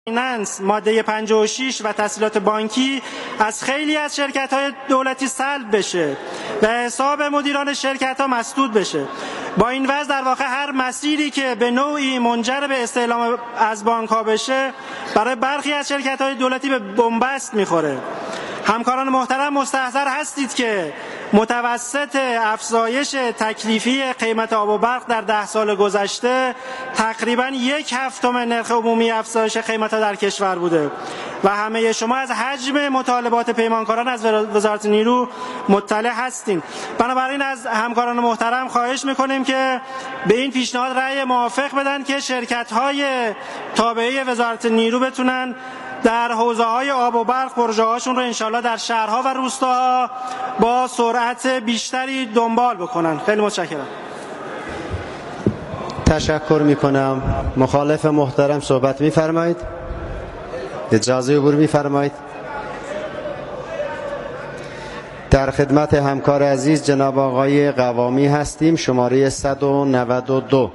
فایننس، ماده 56 و تسهیلات بانکی از خیلی از شرکت‌های دولتی سلب بشه و حساب مدیران شرکت‌ها مسدود بشه. با این وضع در واقع هر مسیری که به نوعی منجر به استعلام از بانک‌ها بشه برای برخی از شرکت‌های دولتی به بنبست می‌خوره. همکاران محترم، مستحضر هستید که متوسط افزایش تکلیفی قیمت آب و برق در 10 سال گذشته تقریباً 1/7 نرخ عمومی افزایش قیمت‌ها در کشور بوده و همه شما از حجم مطالبات پیمانکاران از وزارت نیرو مطلع هستین. بنابراین از همکاران محترم خواهش می‌کنیم که به این پیشنهاد رأی موافق بدن که شرکت‌های تابعه وزارت نیرو بتونن در حوزه‌های آب و برق پروژه‌هاشون رو انشالله در شهرها و روستاها با سرعت بیشتری دنبال بکنن. خیلی متشکرم. تشکر میکنم. مخالف محترم صحبت میفرمایید. اجازه عبور میفرمایید. در خدمت همکار عزیز جناب آقای قوامی هستیم. شماره 192.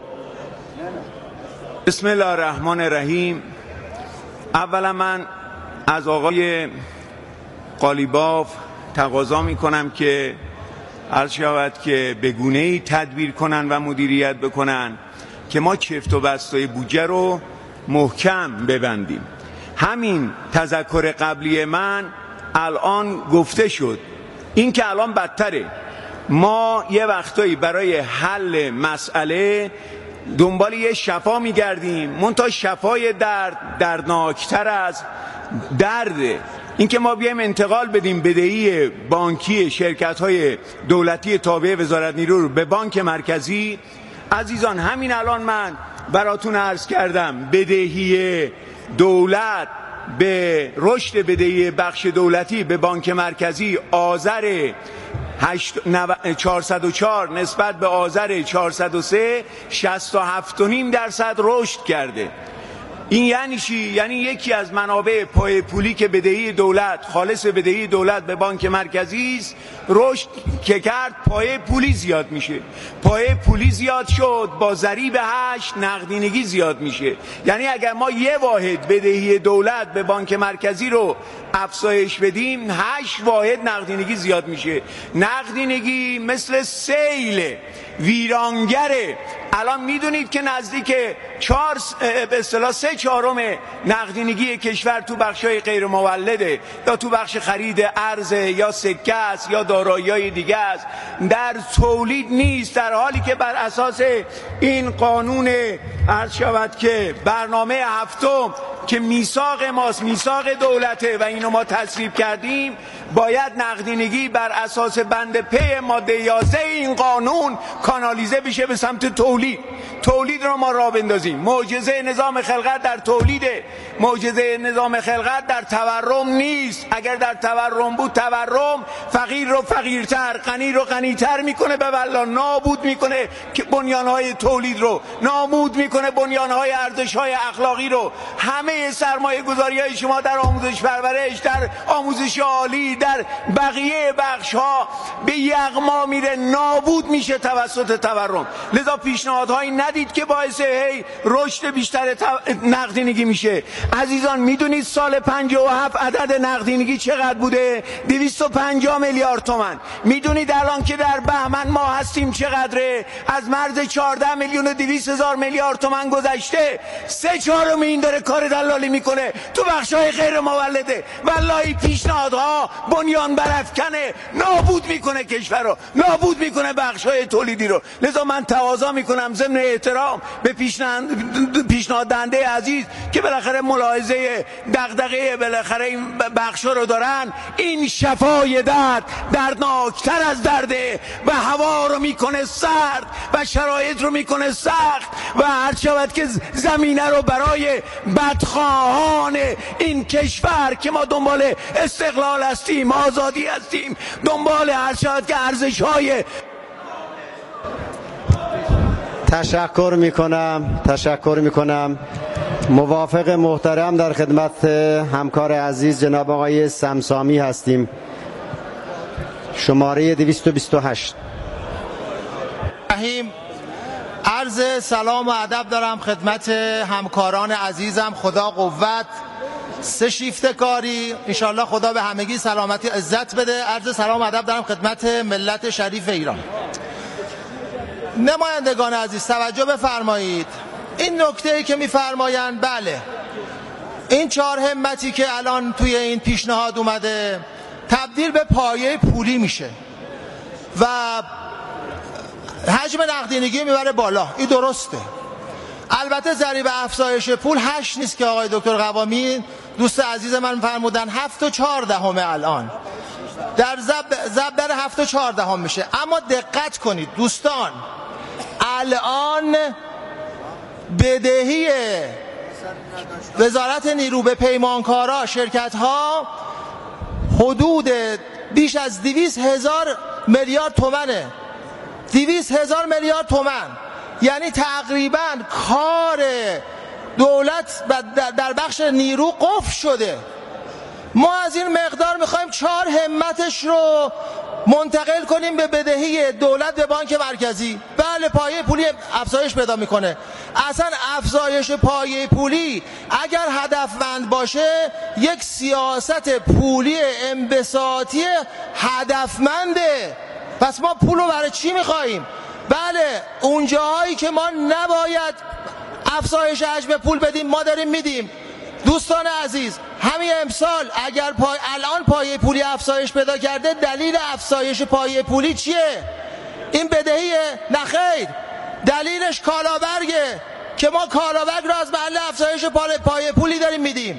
بسم الله الرحمن الرحیم. اولا من از آقای قالیباف تقاضا می کنم که عرض شود که به گونه‌ای تدبیر کنن و مدیریت بکنن که ما چفت و بستای بودجه رو محکم ببندیم. همین تذکر قبلی من الان گفته شد. این که الان بدتره. ما یه وقتایی برای حل مسئله دنبال یه شفا میگردیم، منتها شفای دردناکتر از درده. این که ما بیایم انتقال بدیم بدهی بانکی شرکت‌های دولتی تابع وزارت نیرو رو به بانک مرکزی. عزیزان، همین الان من براتون عرض کردم بدهی دولت به رشد بدهی بخش دولتی به بانک مرکزی آذر 404 نسبت به آذر 403 67.5% رشد کرده. این یعنی چی؟ یعنی یکی از منابع پای پولی که بدهی دولت، خالص بدهی دولت به بانک مرکزی است، رشد که کرد پای پولی زیاد میشه. پای پولی زیاد شد با ضریب 8 نقدینگی زیاد میشه. یعنی اگر ما یه واحد بدهی دولت به بانک مرکزی رو افزایش بدیم 8 واحد نقدینگی زیاد میشه. نقدینگی مثل سیل ویرانگره. الان میدونید که نزدیک 3/4 نقدینگی کشور تو بخشای غیر مولده یا تو بخش خرید ارز یا سکه است یا دارایی‌های دیگه است، در تولید نیست، در حالی که بر اساس این قانون عرض شود که برنامه هفتم که میثاق ماست، میثاق دولته و اینو ما تصویب کردیم، باید نقدینگی بر اساس بند پی ماده 11 این قانون کانالیزه بشه به سمت تولید رو ما راه بندازیم. معجزه نظام خلقت در تولیده، معجزه نظام خلقت در تورم نیست. اگر در تورم بود، تورم فقیر رو فقیرتر، غنی رو غنیتر میکنه، به والله نابود میکنه که بنیانهای تولید رو، نابود میکنه بنیانهای ارزشهای اخلاقی رو. همه سرمایه گذاری های شما در آموزش پرورش، در آموزش عالی، در بقیه بخش ها به یغما میره، نابود میشه توسط تورم. لذا پیشنهادهایی ندید که باعث رشد بیشتر نقدینگی میشه. عزیزان، میدونید سال 57 عدد نقدینگی چقدر بوده؟ 250 میلیارد تومان. میدونید الان که در بهمن ماه هستیم چقدره؟ از مرز 14,200,000 میلیارد تومان گذشته. 3/4 این داره کار دلالی میکنه تو بخشای غیر مولده. والله پیشنهادها بنیان برافکنه، نابود میکنه کشور رو، نابود میکنه بخشای تولیدی رو. لذا من تقاضا میکنم ضمن احترام به پیشنهاد دهنده عزیز که بالاخره ملاحظه دغدغه بالاخره این بخشا رو دارن، این شفای دردناکتر از درده و هوا رو میکنه سرد و شرایط رو میکنه سخت و هر شود که زمینه رو برای بدخواهان این کشور که ما دنبال استقلال هستیم، آزادی هستیم، دنبال هر شود که ارزش‌های تشکر میکنم. موافق محترم در خدمت همکار عزیز جناب آقای سمسامی هستیم. شماره 228. عرض سلام و ادب دارم خدمت همکاران عزیزم. خدا قوت، 3 شیفت کاری، انشالله خدا به همگی سلامتی عزت بده. عرض سلام و ادب دارم خدمت ملت شریف ایران. نمایندگان عزیز توجه بفرمایید. این نکته‌ای که می‌فرمایند، بله، این 4 همتی که الان توی این پیشنهاد اومده تبدیل به پایه پولی میشه و حجم نقدینگی میبره بالا. این درسته. البته ضریب افزایش پول 8 نیست که آقای دکتر قوامی دوست عزیز من فرمودن، 7.4 الان در ضرب در 7.4 میشه. اما دقت کنید دوستان، الان بدهی وزارت نیرو به پیمانکارا شرکت ها حدود بیش از 200,000 میلیارد تومنه. 200,000 میلیارد تومن، یعنی تقریبا کار دولت در بخش نیرو قفل شده. ما از این مقدار میخوایم 4 همتش رو منتقل کنیم به بدهی دولت به بانک مرکزی. بله، پایه پولی افزایش پیدا میکنه. اصلا افزایش پایه پولی اگر هدفمند باشه یک سیاست پولی انبساطی هدفمنده. پس ما پول رو برای چی میخواییم؟ بله، اون جاهایی که ما نباید افزایش حجم پول بدیم ما داریم میدیم. دوستان عزیز، همین امسال اگر الان پایه پولی افزایش پیدا کرده، دلیل افزایش پایه پولی چیه؟ این بدهیه؟ نخیر، دلیلش کالابرگه که ما کالابرگ رو از محل افزایش پایه پولی داریم میدیم.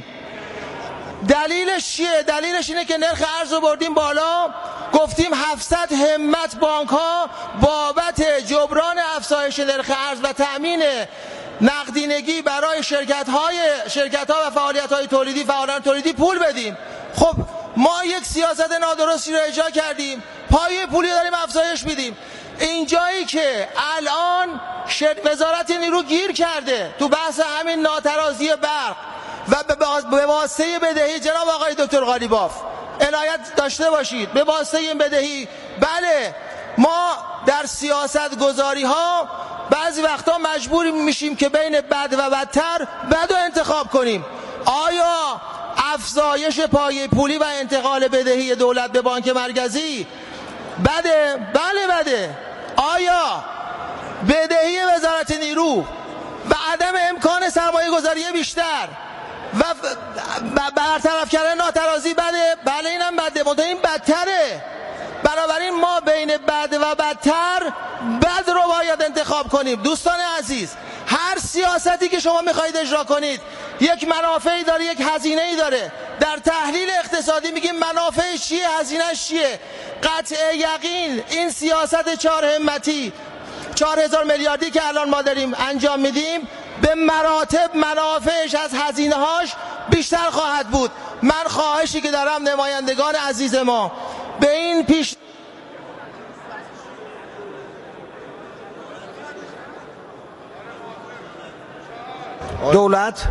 دلیلش چیه؟ دلیلش اینه که نرخ ارز رو بردیم بالا، گفتیم 700 همت بانک ها بابت جبران افزایش نرخ ارز و تأمین نقدینگی برای شرکت ها و فعالیت های تولیدی، فعالان تولیدی پول بدیم. خب ما یک سیاست نادرستی رو اجرا کردیم، پایه پولی داریم افزایش میدیم. اینجایی که الان وزارت نیرو گیر کرده تو بحث همین ناترازی برق و به واسطه بدهی، جناب آقای دکتر قالیباف عنایت داشته باشید، به واسطه این بدهی، بله، ما در سیاست گذاری ها بعضی وقتا مجبور میشیم که بین بد و بدتر بد رو انتخاب کنیم. آیا افزایش پایه پولی و انتقال بدهی دولت به بانک مرکزی بده؟ بله بده. آیا بدهی وزارت نیرو و عدم امکان سرمایه گذاری بیشتر و برطرف کردن ناترازی بده؟ بله اینم بده، منتها این بدتره. بنابراین ما بین بد و بدتر بد رو باید انتخاب کنیم. دوستان عزیز، هر سیاستی که شما میخواهید اجرا کنید یک منافعی داره، یک هزینه‌ای داره. در تحلیل اقتصادی میگیم منافعش چیه، هزینه‌اش چیه. قطع یقین این سیاست 4 همتی 4,000 میلیاردی که الان ما داریم انجام میدیم به مراتب منافعش از هزینه‌هاش بیشتر خواهد بود. من خواهشی که دارم نمایندگان عزیز ما به این پیش دولت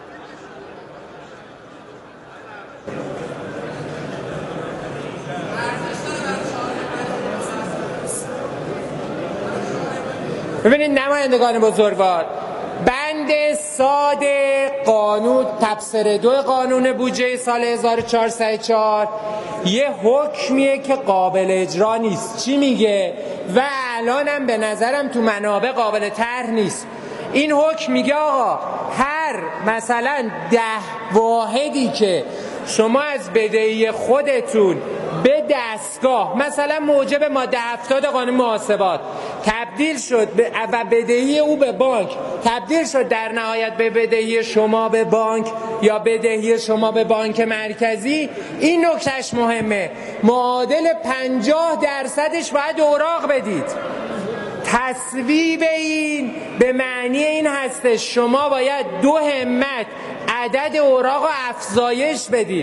ببینید نمایندگان بزرگوار، بند ساد قانون تبصره 2 قانون بودجه سال 1404 یه حکمیه که قابل اجرا نیست. چی میگه؟ و الانم به نظرم تو منابع قابل طرح نیست. این حکم میگه آقا هر مثلا 10 واحدی که شما از بدهی خودتون به دستگاه مثلا موجب ماده 70 قانون محاسبات تبدیل شد و بدهی او به بانک تبدیل شد در نهایت به بدهی شما به بانک یا بدهی شما به بانک مرکزی، این نکتهش مهمه. معادل 50% باید اوراق بدید. تصویب این به معنی این هستش شما باید 2 همت عدد اوراق افزایش بدید.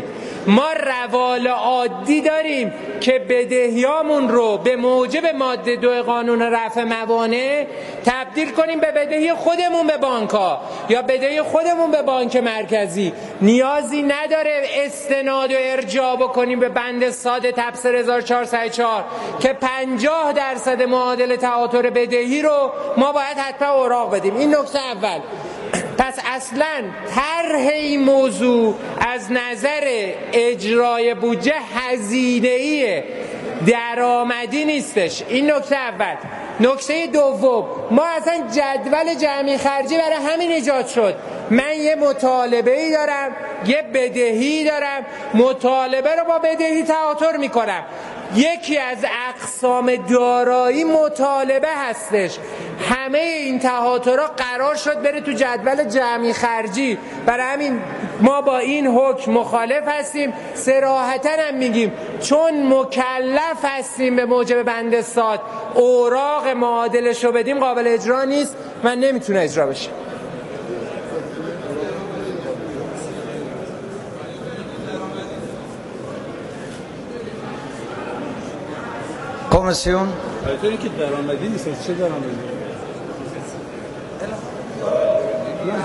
ما روال عادی داریم که بدهیامون رو به موجب ماده 2 قانون رفع موانع تبدیل کنیم به بدهی خودمون به بانک‌ها یا بدهی خودمون به بانک مرکزی. نیازی نداره استناد و ارجاع بکنیم به بند ساده تبصره 1404 که 50% معادل تعاطر بدهی رو ما باید حتما اوراق بدیم. این نکته اول. پس اصلا طرح این موضوع از نظر اجرای بودجه هزینه‌ای درآمدی نیستش. این نکته اول. نکته دوم، ما اصلا جدول جمعی خرجی برای همین ایجاد شد. من یه مطالبه‌ای دارم، یه بدهی دارم، مطالبه رو با بدهی تعاطر میکنم. یکی از اقسام دارایی مطالبه هستش. همه این تعاطرها قرار شد بره تو جدول جمعی خرجی. برای همین ما با این حکم مخالف هستیم. صراحتاً هم میگیم چون مکلف هستیم به موجب بند ساد اوراق معادلش رو بدیم قابل اجرا نیست و نمیتونه اجرا بشه. کمیسیون البته که درآمدی نیست. چه درآمدی؟ نه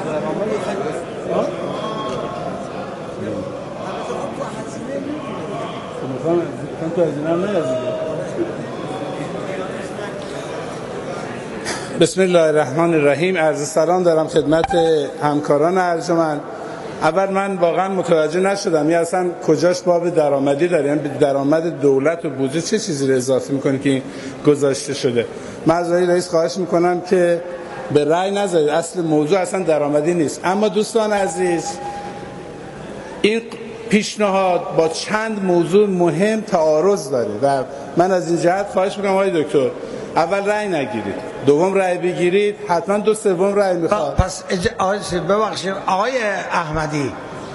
بسم الله الرحمن الرحیم. عرض سلام دارم خدمت همکاران ارجمند. اول من واقعا متوجه نشدم یا اصلا کجاش باب درآمدی داره، یعنی به درآمد دولت و بودجه چه چیزی رو اضافه میکنه که گذاشته شده. من از رئیس خواهش میکنم که به رأی نذارید، اصل موضوع اصلا درآمدی نیست. اما دوستان عزیز، این پیشنهاد با چند موضوع مهم تعارض داره و من از این جهت خواهش میکنم آقای دکتر اول رأی نگیرید، دوم رأی بگیرید، حتما دو سوم رأی میخواد. پس ببخشید آقای احمدی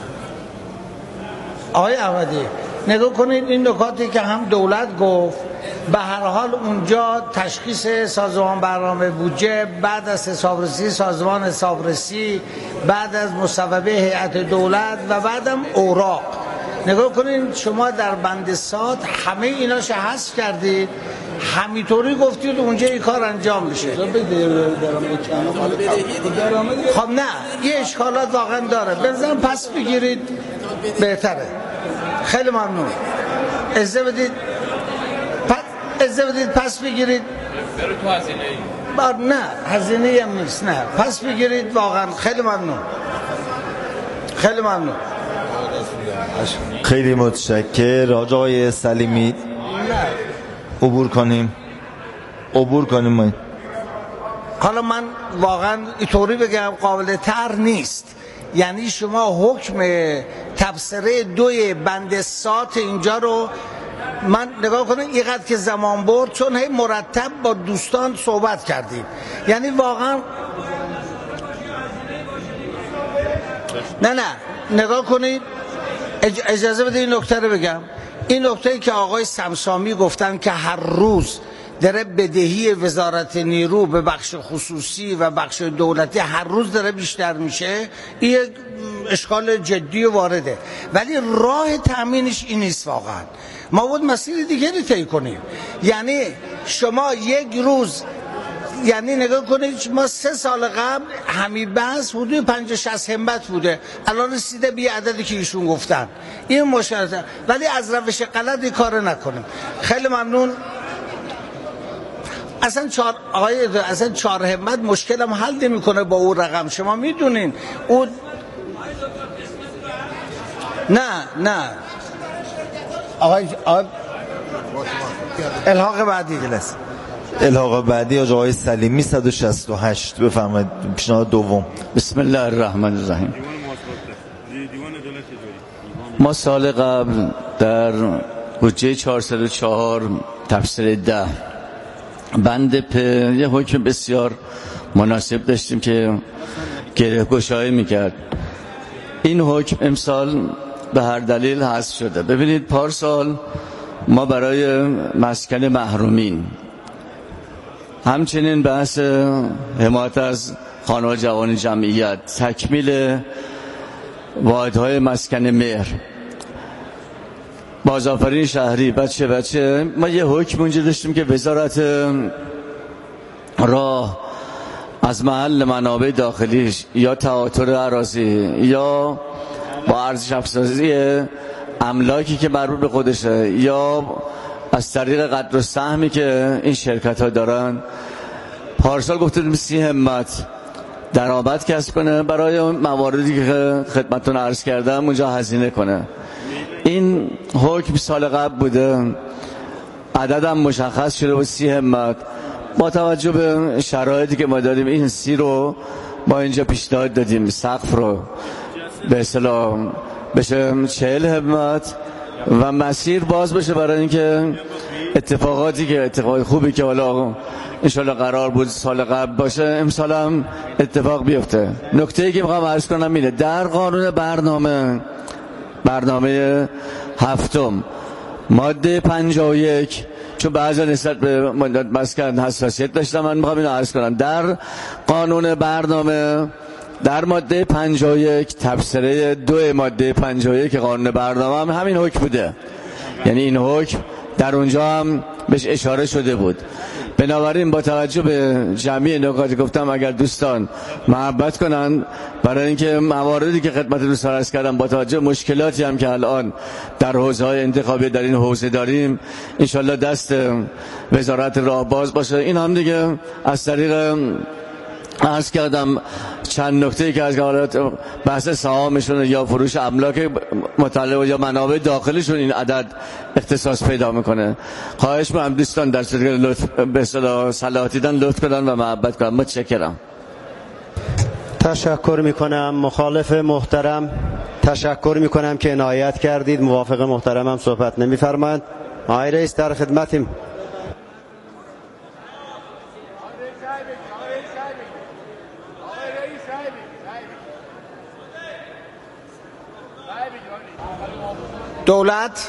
نگاه کنید این نکاتی که هم دولت گفت به هر حال اونجا تشخیص سازمان برنامه بودجه، بعد از حسابرسی سازمان حسابرسی، بعد از مصوبه هیئت دولت و بعدم اوراق. نگاه کنید شما در بند ساد همه ایناش حذف کردید، همینطوری گفتید اونجا این کار انجام میشه. خب نه یه اشکالات واقعا داره، بزن پس بگیرید بهتره. خیلی ممنون. اجازه بدید پس بگیرید. نه هزینه هم نیست، نه پس بگیرید واقعا. خیلی ممنون. خیلی متشکر. آقای سلیمی عبور کنیم ما. حالا من واقعا اینطوری بگم قابل طرح نیست، یعنی شما حکم تبصره 2 بند سات اینجا رو من نگاه کنم اینقدر که زمان برد، چون هی مرتب با دوستان صحبت کردیم، یعنی واقعا نه نگاه کنید. اجازه بده این نکته رو بگم. این نکته که آقای سمسامی گفتن که هر روز داره بدهی وزارت نیرو به بخش خصوصی و بخش دولتی هر روز داره بیشتر میشه، این اشکال جدی و وارده، ولی راه تأمینش این نیست. واقعا ما بود مسیر دیگری طی کنیم. یعنی شما یک روز، یعنی نگاه کنید ما 3 سال قبل همین بحث حدود 50-60 همت بوده، الان رسیده به عددی که ایشون گفتن. این مشکل، ولی از روش غلط کار نکنیم. خیلی ممنون. اصلا 4 همت مشکلم حل نمیکنه با اون رقم، شما میدونین. اون نه آقای الحاق بعدی جلسه. الحاق بعدی آقای سلیمی 168 بفرمایید. پیشنهاد دوم. بسم الله الرحمن الرحیم. ما سال قبل در بودجه 404 تبصره 10 بند پ یه حکم بسیار مناسب داشتیم که گره گشایی میکرد. این حکم امسال به هر دلیل حذف شده. ببینید پارسال ما برای مسکن محرومین، همچنین بحث حمایت از خانواده جوان جمعیت، تکمیل واحدهای مسکن مهر بازآفرین شهری بچه ما یه حکم اونجا داشتیم که وزارت راه از محل منابع داخلیش یا تعاطر اراضی یا با ارزش افزایی املاکی که مربوط به خودشه یا از طریق قدر و سهمی که این شرکت ها دارن، پارسال گفتیم 30 همت درآمد کسب کنه برای اون مواردی که خدمتتون عرض کردم اونجا هزینه کنه. این حکم سال قبل بوده، عددم مشخص شده با 30 همت. با توجه به شرایطی که ما داریم این 30 رو ما اینجا پیشنهاد دادیم سقف رو به اصطلاح بشه 40 همت و مسیر باز بشه برای اینکه اتفاق خوبی که حالا انشالله قرار بود سال قبل باشه امسال هم اتفاق بیفته. نکته‌ای که میخوام عرض کنم اینه، در قانون برنامه هفتم ماده 51، چون بعضا نسبت به مسکن حساسیت داشتم، من میخوام اینو عرض کنم. در قانون برنامه در ماده 51 تبصره 2 ماده 51 قانون برنامه هم همین حکم بوده، یعنی این حکم در اونجا هم بهش اشاره شده بود. بنابراین با توجه به جمعی نکاتی گفتم اگر دوستان محبت کنن برای اینکه مواردی که خدمت دوستان عرض کردم با توجه به مشکلاتی هم که الان در حوزه‌های انتخابی در این حوزه داریم انشالله دست وزارت راه باز باشه. این هم دیگه از طریق عرض کردم چند نکته که از بحث سهامشون یا فروش املاک متعلق یا منابع داخلیشون این عدد اختصاص پیدا میکنه. خواهش می‌کنم دوستان در صورتی لطف به اصطلاح صلاح دیدن لطف کنن و محبت کنن. متشکرم. تشکر میکنم. مخالف محترم تشکر میکنم که عنایت کردید. موافق محترم هم صحبت نمیفرمایند. آقای رئیس در خدمتیم. دولت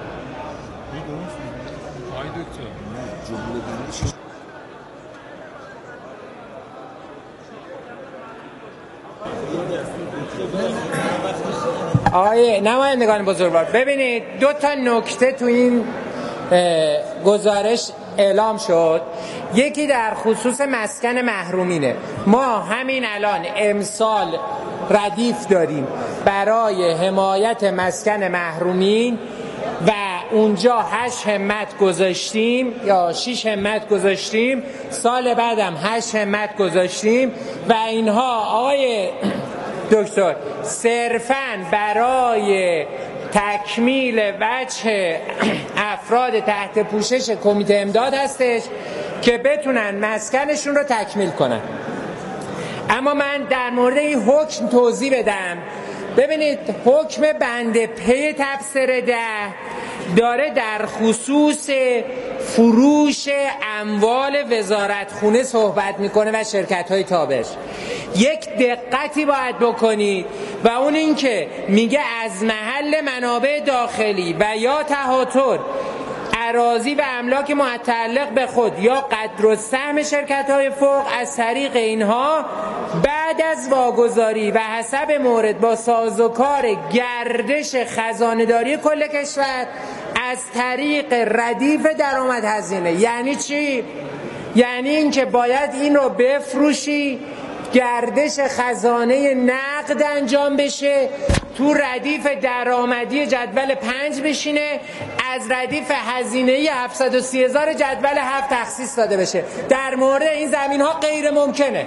آقای نمایندگان بزرگوار، ببینید 2 تا نکته تو این گزارش اعلام شد. یکی در خصوص مسکن محرومینه. ما همین الان امسال ردیف داریم برای حمایت مسکن محرومین و اونجا 8 همت گذاشتیم یا 6 همت گذاشتیم، سال بعدم 8 همت گذاشتیم و اینها آقای دکتر صرفاً برای تکمیل وجه افراد تحت پوشش کمیته امداد هستش که بتونن مسکنشون رو تکمیل کنن. اما من در مورد این حکم توضیح بدم. ببینید حکم بند پی تبصره 10 داره در خصوص فروش اموال وزارتخونه صحبت میکنه و شرکت‌های تابعش. یک دقتی باید بکنید و اون این که میگه از محل منابع داخلی و یا تهاتر اراضی و املاک متعلق به خود یا قدر و سهم شرکت‌های فوق از طریق اینها بعد از واگذاری و حسب مورد با سازوکار گردش خزانه‌داری کل کشور از طریق ردیف درآمد هزینه. یعنی چی؟ یعنی اینکه باید این رو بفروشی، گردش خزانه نقد انجام بشه، تو ردیف درآمدی جدول 5 بشینه، از ردیف هزینه‌ای 730,000 جدول 7 تخصیص داده بشه. در مورد این زمین‌ها غیر ممکنه.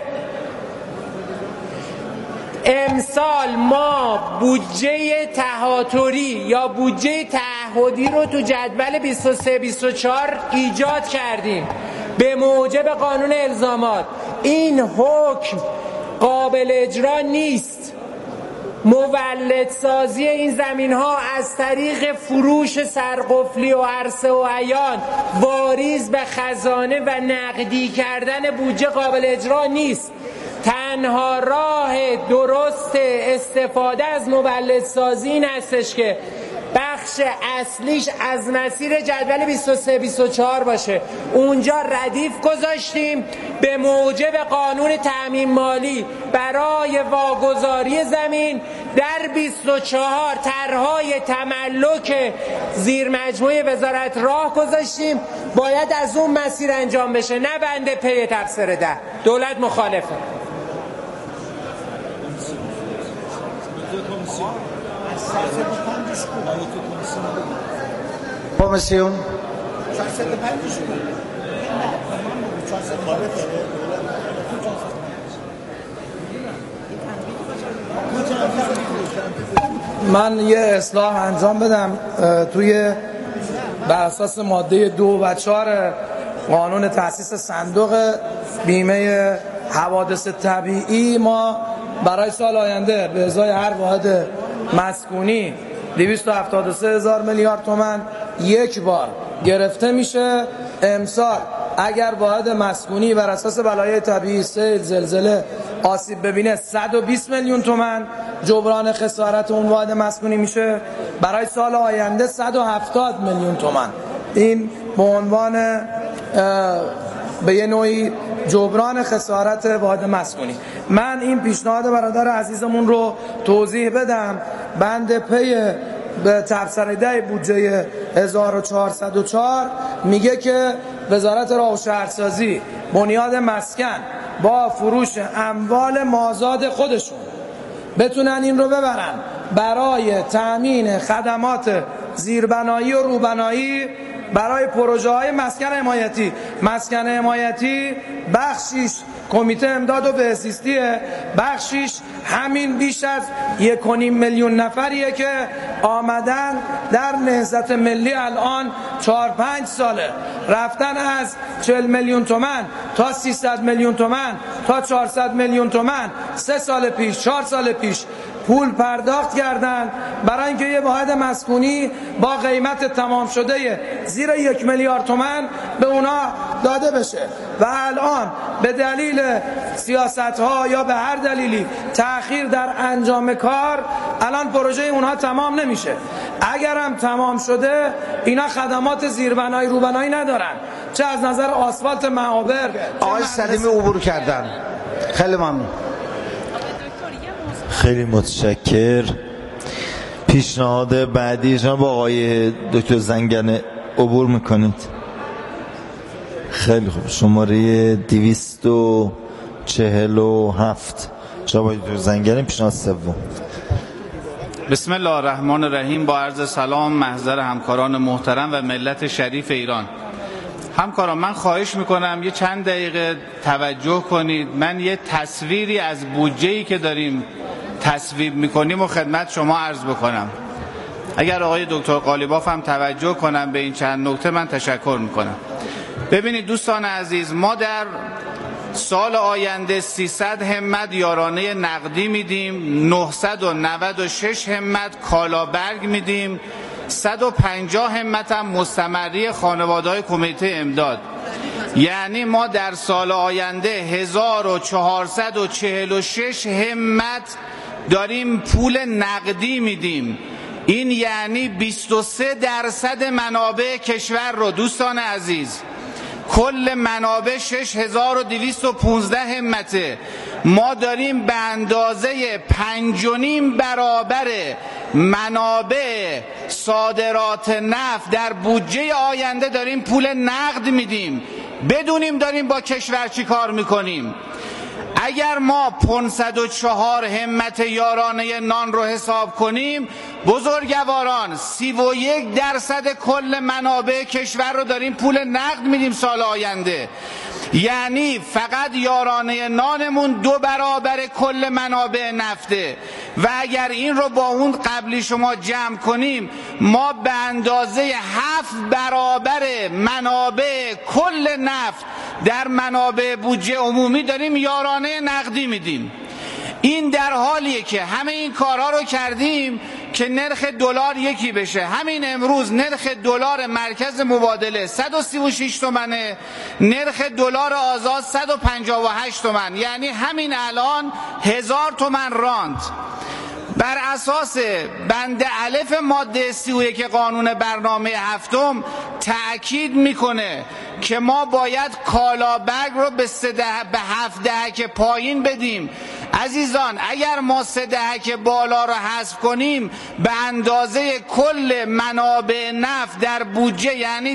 امسال ما بودجه تهاتری یا بودجه تعهدی رو تو جدول 23-24 ایجاد کردیم به موجب قانون الزامات. این حکم قابل اجرا نیست. مولدسازی این زمین ها از طریق فروش سرقفلی و عرصه و عیان واریز به خزانه و نقدی کردن بودجه قابل اجرا نیست. تنها راه درست استفاده از مولدسازی این هستش که بخش بخش اصلیش از مسیر جدول 23-24 باشه. اونجا ردیف گذاشتیم به موجب قانون تأمین مالی برای واگذاری زمین در 24 طرح‌های تملک زیر مجموعه وزارت راه گذاشتیم، باید از اون مسیر انجام بشه، نه بند پی تفسیر 10. دولت مخالفه. کمیسیون من یه اصلاح انجام بدم توی بر اساس ماده 2 و 4 قانون تأسیس صندوق بیمه حوادث طبیعی. ما برای سال آینده به ازای هر واحد مسکونی 273,000 میلیارد تومان یک بار گرفته میشه. امسال اگر واحد مسکونی بر اساس بلایای طبیعی، سیل، زلزله آسیب ببینه 120 میلیون تومان جبران خسارت اون واحد مسکونی میشه. برای سال آینده 170 میلیون تومان. این به عنوان به یه نوعی جبران خسارت واحد مسکونی. من این پیشنهاد برادر عزیزمون رو توضیح بدم. بند پی به تبصره 10 بودجه 1404 میگه که وزارت راه و شهرسازی بنیاد مسکن با فروش اموال مازاد خودشون بتونن این رو ببرن برای تأمین خدمات زیربنایی و روبنایی برای پروژه های مسکن حمایتی. مسکن حمایتی بخشیش کمیته امداد و بهزیستیه، بخشیش همین بیش از 1.5 میلیون نفریه که آمدن در نهضت ملی. الان 4-5 ساله رفتن از 40 میلیون تومان تا 300 میلیون تومان تا 400 میلیون تومان. 3 سال پیش 4 سال پیش پول پرداخت کردن برای اینکه یه واحد مسکونی با قیمت تمام شده زیر 1 میلیارد تومان به اونا داده بشه و الان به دلیل سیاست‌ها یا به هر دلیلی تأخیر در انجام کار الان پروژه اونها تمام نمیشه. اگر هم تمام شده اینا خدمات زیربنایی روبنایی ندارن، چه از نظر آسفالت معابر. آقای سلیمی عبور کردن. خیلی ممنون. خیلی متشکر. پیشنهاد بعدی جناب آقای دکتر زنگنه عبور میکنید. خیلی خوب. شماره 247 جناب آقای دکتر زنگنه، پیشنهاد سوم. بسم الله الرحمن الرحیم. با عرض سلام محضر همکاران محترم و ملت شریف ایران. همکاران، من خواهش میکنم یه چند دقیقه توجه کنید. من یه تصویری از بودجه‌ای که داریم تصویب میکنیم و خدمت شما عرض بکنم. اگر آقای دکتر قالیباف هم توجه کنم به این چند نکته من تشکر میکنم. ببینید دوستان عزیز، ما در سال آینده 300 همت یارانه نقدی میدیم، 996 همت کالابرگ میدیم، 150 همت هم مستمری خانواده‌های کمیته امداد. یعنی ما در سال آینده 1446 همت داریم پول نقدی میدیم. این یعنی 23% منابع کشور رو دوستان عزیز. کل منابع 6215 همته. ما داریم به اندازه 5.5 برابر منابع صادرات نفت در بودجه آینده داریم پول نقد میدیم، بدونیم داریم با کشور چی کار میکنیم. اگر ما 504 همت یارانه نان رو حساب کنیم، بزرگواران 31% کل منابع کشور رو داریم پول نقد میدیم سال آینده. یعنی فقط یارانه نانمون 2 برابر کل منابع نفته و اگر این رو با اون قبلی شما جمع کنیم، ما به اندازه 7 برابر منابع کل نفت در منابع بودجه عمومی داریم یارانه نقدی میدیم. این در حالیه که همه این کارها رو کردیم که نرخ دلار یکی بشه. همین امروز نرخ دلار مرکز مبادله 136 تومنه، نرخ دلار آزاد 158 تومن، یعنی همین الان 1000 تومن راند. بر اساس بند الف ماده 31 قانون برنامه هفتم تأکید میکنه که ما باید کالابگ رو به 7 دهک پایین بدیم. عزیزان اگر ما 3 دهک بالا رو حذف کنیم به اندازه کل منابع نفت در بودجه یعنی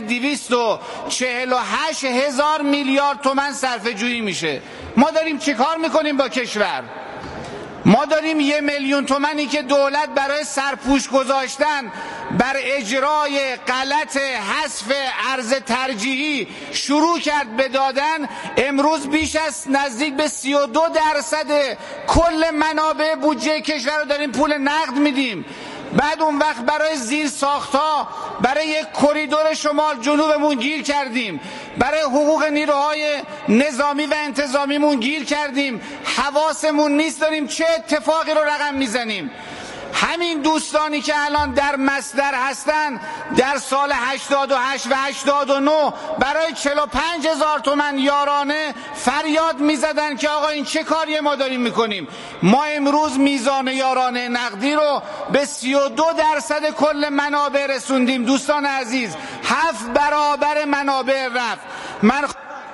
248,000 میلیارد تومان صرفه جویی میشه. ما داریم چیکار میکنیم با کشور؟ ما داریم 1,000,000 تومانی که دولت برای سرپوش گذاشتن بر اجرای غلط حذف ارز ترجیحی شروع کرد به دادن، امروز بیش از نزدیک به 32% کل منابع بودجه کشور رو داریم پول نقد میدیم. بعد اون وقت برای زیر ساختها برای یک کریدور شمال جنوبمون گیر کردیم، برای حقوق نیروهای نظامی و انتظامیمون گیر کردیم، حواسمون نیست داریم چه اتفاقی رو رقم میزنیم. همین دوستانی که الان در مصدر هستن در سال 88 و 89 برای 45,000 تومان یارانه فریاد میزدن که آقا این چه کاری ما داریم میکنیم. ما امروز میزان یارانه نقدی رو به 32% کل منابع رسوندیم. دوستان عزیز 7 برابر منابع رفت. من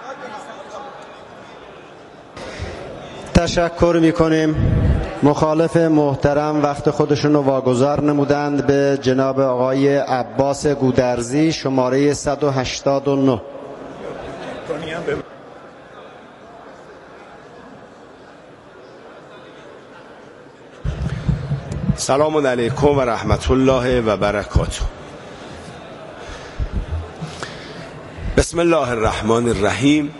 تشکر میکنیم. مخالف محترم وقت خودشون رو واگذار نمودند به جناب آقای عباس گودرزی، شماره 189. سلام علیکم و رحمت الله و برکاته. بسم الله الرحمن الرحیم.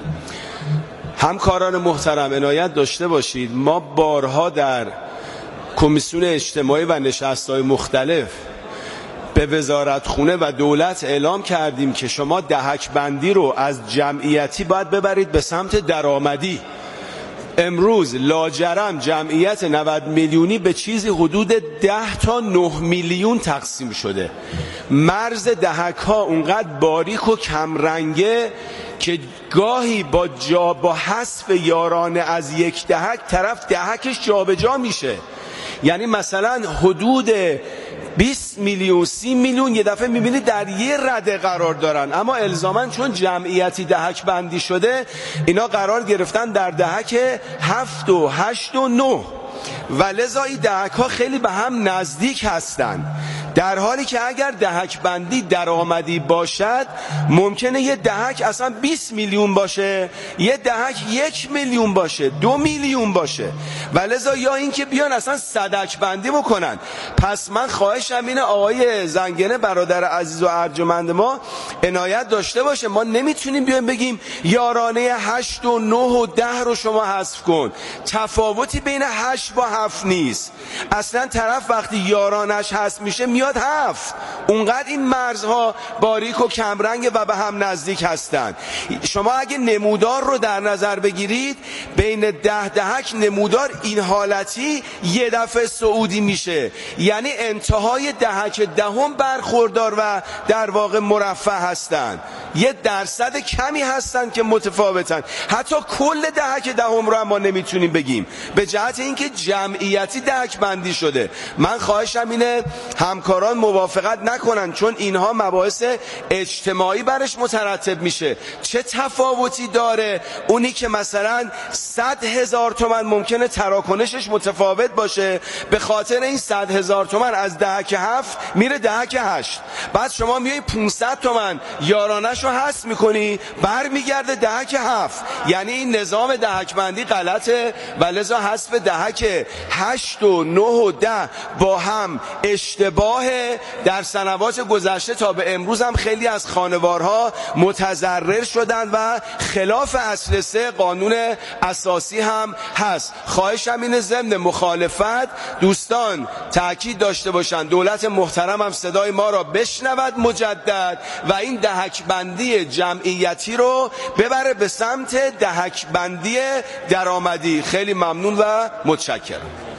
همکاران محترم عنایت داشته باشید، ما بارها در کمیسیون اجتماعی و نشست‌های مختلف به وزارتخونه و دولت اعلام کردیم که شما دهک بندی رو از جمعیتی باید ببرید به سمت درآمدی. امروز لاجرم جمعیت 90 میلیونی به چیزی حدود 10 تا 9 میلیون تقسیم شده. مرز دهک ها اونقدر باریک و کمرنگه که گاهی با حذف یارانه از یک دهک طرف دهکش جابجا میشه. یعنی مثلا حدود 20 میلیون 30 میلیون یه دفعه میبینید در یه رده قرار دارن، اما الزاماً چون جمعیتی دهک بندی شده اینا قرار گرفتن در دهک 7 و 8 و 9 و لذا این دهک ها خیلی به هم نزدیک هستن، در حالی که اگر دهک بندی درآمدی باشد ممکنه یه دهک اصلا 20 میلیون باشه، یه دهک 1 میلیون باشه، 2 میلیون باشه و لذا یا اینکه بیان اصلا صدک بندی بکنن. پس من خواهشم اینه آقای زنگنه برادر عزیز و ارجمند ما عنایت داشته باشه. ما نمیتونیم بیایم بگیم یارانه 8 و 9 و 10 رو شما حذف کن. تفاوتی بین 8 با 7 نیست. اصلا طرف وقتی یارانش حذف میشه میاد 7. اونقدر این مرزها باریک و کمرنگ و به هم نزدیک هستند. شما اگه نمودار رو در نظر بگیرید بین 10 دهک نمودار این حالتی یه دفعه صعودی میشه، یعنی انتهای دهک دهم برخوردار و در واقع مرفه هستند. یه درصد کمی هستن که متفاوتن. حتی کل دهک دهم رو هم ما نمیتونیم بگیم به جهت اینکه جمعیتی دهک بندی شده. من خواهشم اینه همکاران موافقت نکنن، چون اینها مباحث اجتماعی برش مترتب میشه. چه تفاوتی داره اونی که مثلا 100,000 تومان ممکنه تراکنشش متفاوت باشه، به خاطر این 100,000 تومان از دهک 7 میره دهک 8، بعد شما میای 500 تومان یارانش رو حذف میکنی برمیگرده دهک 7. یعنی این نظام دهک بندی غلطه و لذا حذف دهک 8 و 9 و 10 با هم اشتباه. در سنوات گذشته تا به امروز هم خیلی از خانوارها متضرر شدن و خلاف اصل 3 قانون اساسی هم هست. خواهشم اینه ضمن مخالفت دوستان تاکید داشته باشن، دولت محترم هم صدای ما را بشنود مجدد و این دهک بندی جمعیتی رو ببره به سمت دهک بندی درآمدی. خیلی ممنون و متشکرم.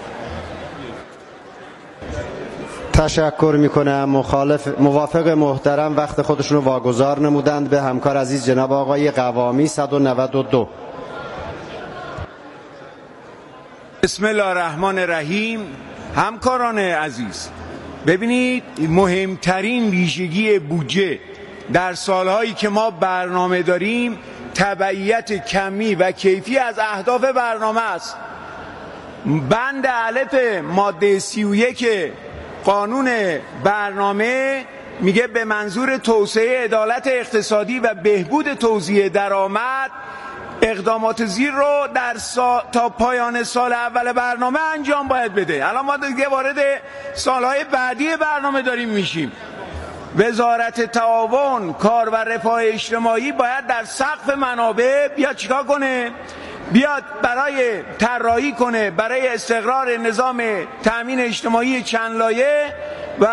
تشکر میکنم. موافق محترم وقت خودشون رو واگذار نمودند به همکار عزیز جناب آقای قوامی 192. بسم الله الرحمن الرحیم. همکاران عزیز، ببینید مهمترین ویژگی بودجه در سالهایی که ما برنامه داریم تبعیت کمی و کیفی از اهداف برنامه است. بند الف ماده 31 قانون برنامه میگه به منظور توسعه عدالت اقتصادی و بهبود توزیع درآمد اقدامات زیر رو تا پایان سال اول برنامه انجام باید بده. الان ما دیگه وارد سالهای بعدی برنامه داریم میشیم. وزارت تعاون، کار و رفاه اجتماعی باید در سقف منابع بیاد چیکار کنه؟ بیاد برای طراحی کنه برای استقرار نظام تأمین اجتماعی چند لایه